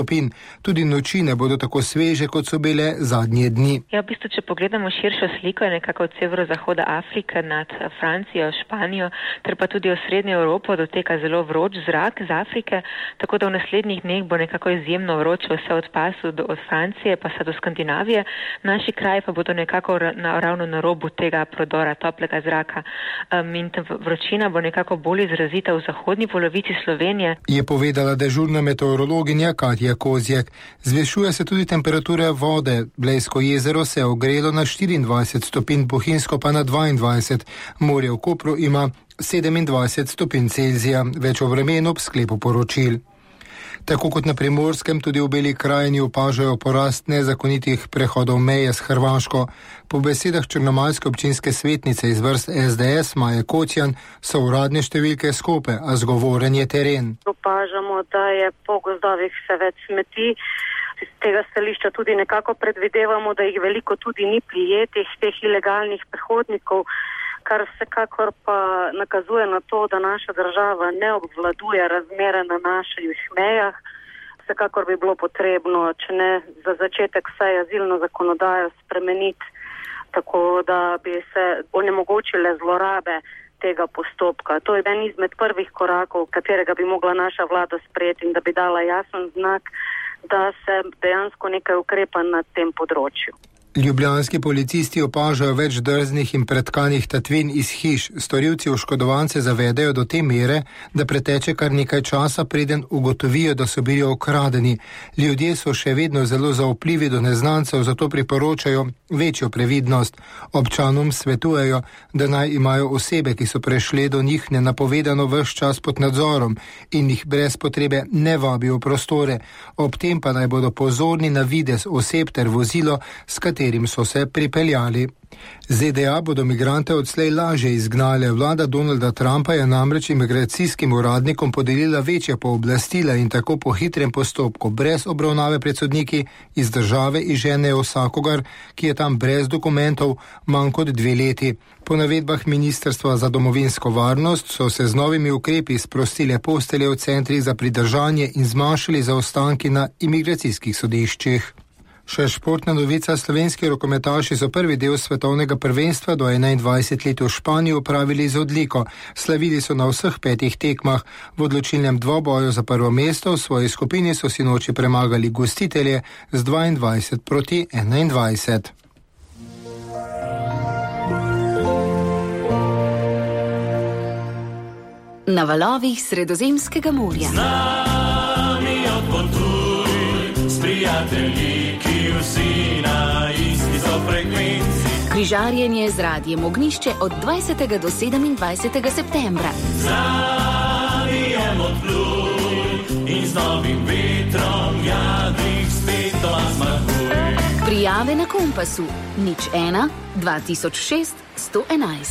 stopinj. Tudi noči ne bodo tako sveže, kot so bile zadnje dni. Ja, v bistvu, če pogledamo širšo sliko, je nekako od severozahoda Afrike nad Francijo, Španijo, ter pa tudi v srednjo Evropo doteka zelo vroč zrak z Afrike, tako da v naslednjih dneh bo nekako izjemno vroče vse od pasu od Francije pa se do Skandinavije. Naši kraji pa bodo nekako ravno na robu tega prodora toplega zraka. In ta vročina bo nekako bolj izrazita v zahodni polovici Slovenije. Je povedala dežurna meteorologinja Katja Kozjek. Zvišuje se tudi temperatura vode. Blejsko jezero se je ogrelo na 24 stopinj, Bohinjsko pa na 22. Morje v Kopru ima 27 stopinj Celzija. Več o vremenu ob sklepu poročil. Tako kot na Primorskem, tudi v Beli krajini opažajo porast nezakonitih prehodov meje s Hrvaško. Po besedah črnomaljske občinske svetnice iz vrst SDS Maje Kotjan so uradne številke skope, a zgovoren je teren. Opažamo, da je po gozdovih vse več smeti. Z tega stališča tudi nekako predvidevamo, da jih veliko tudi ni prijetih, teh ilegalnih prehodnikov, kar vsekakor pa nakazuje na to, da naša država ne obvladuje razmere na naših mejah. Vsekakor bi bilo potrebno, če ne za začetek vsaj azilno zakonodajo spremeniti, tako da bi se onemogočile zlorabe tega postopka. To je en izmed prvih korakov, katerega bi mogla naša vlada sprejeti in da bi dala jasen znak, da se dejansko nekaj ukrepa na tem področju. Ljubljanski policisti opažajo več drznih in pretkanih tatvin iz hiš. Storilci oškodovance zavedajo do te mere, da preteče kar nekaj časa, preden ugotovijo, da so bili okradeni. Ljudje so še vedno zelo zaupljivi do neznancev, zato priporočajo večjo previdnost. Občanom svetujejo, da naj imajo osebe, ki so prešle do njih nenapovedano ves čas pod nadzorom in jih brez potrebe ne vabijo v prostore. Ob tem pa naj bodo pozorni na videz oseb ter vozilo, s katerim so se pripeljali. ZDA bodo migrante odslej lažje izgnale. Vlada Donalda Trumpa je namreč imigracijskim uradnikom podelila večja pooblastila in tako po hitrem postopku, brez obravnave pred sodniki, iz države izženejo vsakogar, ki je tam brez dokumentov manj kot 2 leti. Po navedbah Ministrstva za domovinsko varnost so se z novimi ukrepi sprostile postelje v centrih za pridržanje in zmanjšali zaostanki na imigracijskih sodiščih. Še športna novica, slovenski rokometaši so prvi del svetovnega prvenstva do 21 let v Španiji opravili z odliko. Slavili so na vseh 5 tekmah. V odločilnem dvoboju za prvo mesto v svoji skupini so sinoči premagali gostitelje z 22-21. Na valovih Sredozemskega morja. Z nami odpotuj, s prijatelji, vsi na isti so frekvenci. Križarjenje z Radiem Ognjišče od 20. do 27. septembra. Zavijem odpluj in z novim vetrom jadrih spet doma zmaguj. Prijave na Kompasu 01 2006 111.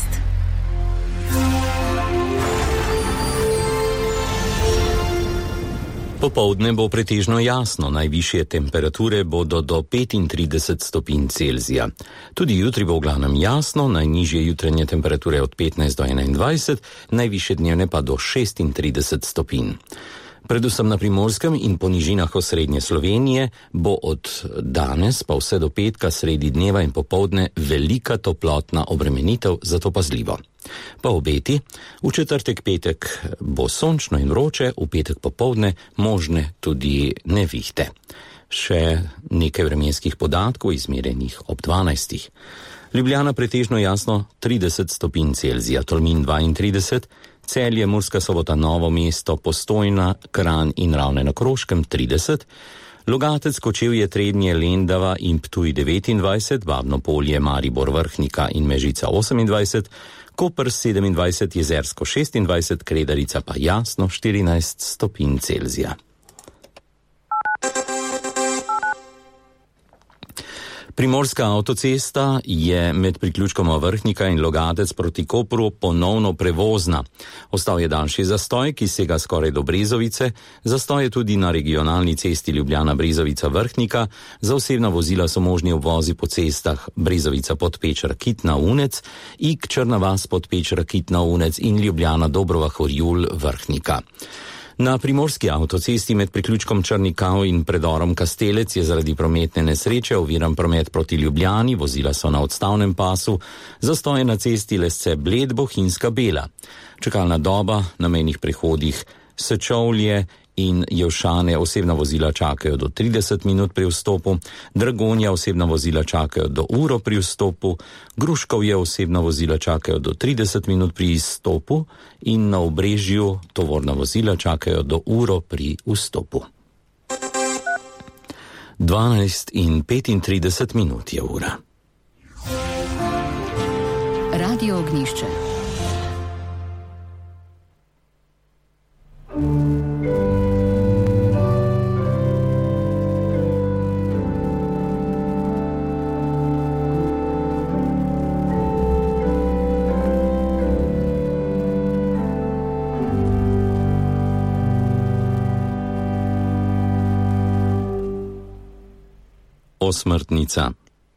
Popoldne bo pretežno jasno, najvišje temperature bodo do 35 stopinj Celzija. Tudi jutri bo v glavnem jasno, najnižje jutranje temperature od 15 do 21, najvišje dnevne pa do 36 stopinj. Predvsem na Primorskem in po nižinah osrednje Slovenije bo od danes pa vse do petka sredi dneva in popoldne velika toplotna obremenitev, zato pazljivo. Pa obeti, v četrtek petek bo sončno in vroče, v petek popoldne možne tudi nevihte. Še nekaj vremenskih podatkov izmerjenih ob 12. Ljubljana pretežno jasno 30 stopinj Celzija, Tolmin 32, Celje, Murska Sobota, Novo mesto, Postojna, Kranj in Ravne na Koroškem 30, Logatec, Kočevje, Trebnje, Lendava in Ptuj 29, Babno Polje, Maribor, Vrhnika in Mežica 28, Koper 27, Jezersko 26, Kredarica pa jasno 14 stopinj Celzija. Primorska avtocesta je med priključkoma Vrhnika in Logatec proti Kopru ponovno prevozna. Ostal je daljši zastoj, ki sega skoraj do Brezovice, zastoj je tudi na regionalni cesti Ljubljana-Brezovica-Vrhnika, za osebna vozila so možni obvozi po cestah Brezovica-Podpeč-Rakitna-Unec, Ig Črna vas Podpeč-Rakitna-Unec in Ljubljana-Dobrova-Horjul-Vrhnika. Na primorski avtocesti med priključkom Črnikav in predorom Kastelec je zaradi prometne nesreče oviran promet proti Ljubljani, vozila so na odstavnem pasu, zastoje na cesti Lesce-Bled, Bohinjska-Bela. Čakalna doba na mejnih prehodih Sečovlje in Jevšane osebna vozila čakajo do 30 minut pri vstopu, Dragonja osebna vozila čakajo do uro pri vstopu, Gruškovje osebna vozila čakajo do 30 minut pri izstopu in na Obrežju tovorna vozila čakajo do uro pri vstopu. 12:35 je ura. Radio Ognjišče. Osmrtnica.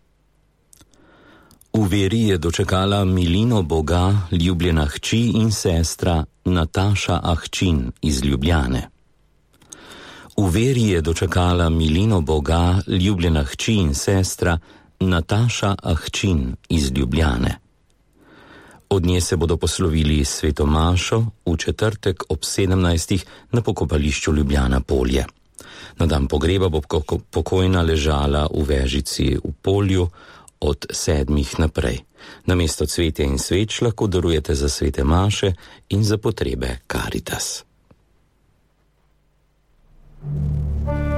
V veri je dočakala milino Boga ljubljena hči in sestra Nataša Ahčin iz Ljubljane. V veri je dočakala milino Boga ljubljena hči in sestra Nataša Ahčin iz Ljubljane. Od nje se bodo poslovili sveto mašo v četrtek ob 17. na pokopališču Ljubljana Polje. Na dan pogreba bo pokojna ležala v vežici v Polju od 7 naprej. Namesto cvetja in sveč lahko darujete za svete maše in za potrebe Caritas.